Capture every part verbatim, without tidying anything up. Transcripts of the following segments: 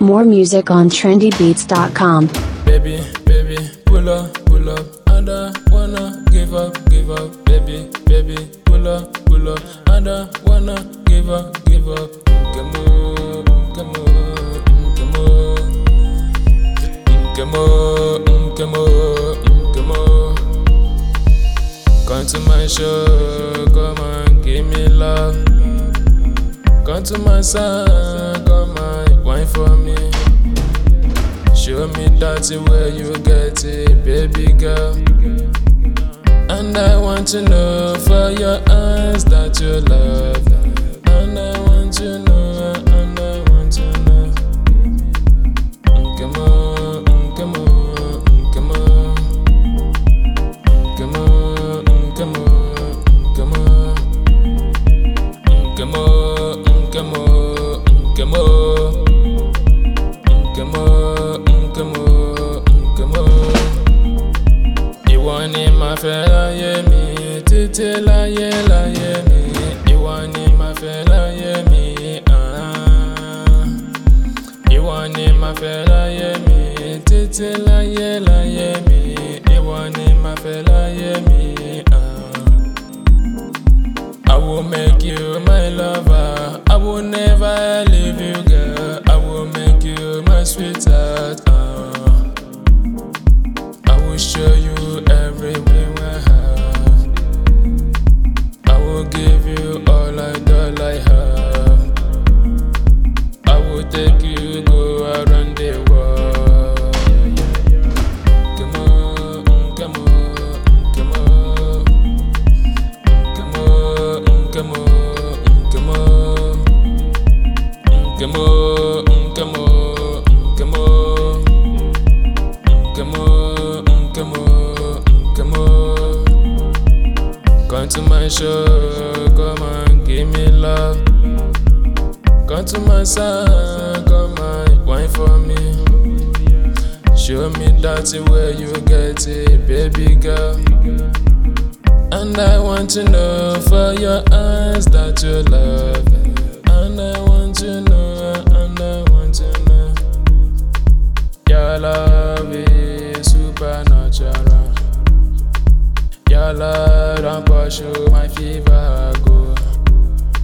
More music on trendy beats dot com. Baby, baby, pull up, pull up. I don't wanna give up, give up. Baby, baby, pull up, pull up. I don't wanna give up, give up. Come on, come on, come on. Come on, come on, come on. Come to my show, come and give me love. Come to my side, come and wine for me. Show me that where you get it, baby girl. And I want to know for your eyes that you love. And I want to know, and I want to know. Come on, come on, come on. Come on, come on, come on. Come on, come on, come on. Come on, come on, come on. Ìwọ ni màá fẹ́ láyé mi, títí láyé láyé mi. Ìwọ ni màá fẹ́ láyé mi, ah. Ìwọ ni màá fẹ́ láyé mi, títí láyé láyé mi. Ìwọ ni màá fẹ́ láyé mi, ah. I will make you my lover. I will never leave you, girl. I will make you my sweetheart. Uh. I will show you everything I have. I will give you all I all I have. I will take you go around the world. Come on, come on, come on. Come on, come on, come on. Come on, come on, come on. Come on, come on, come on. Come to my show, come and give me love. Come to my side, come and wine for me. Show me that where you get it, baby girl. And I want to know for your eyes that you love. And I want to know, and I want to know. Your love is supernatural. Your love don't pursue my fever go.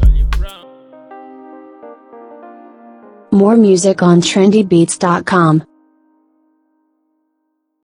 More music on trendy beats dot com.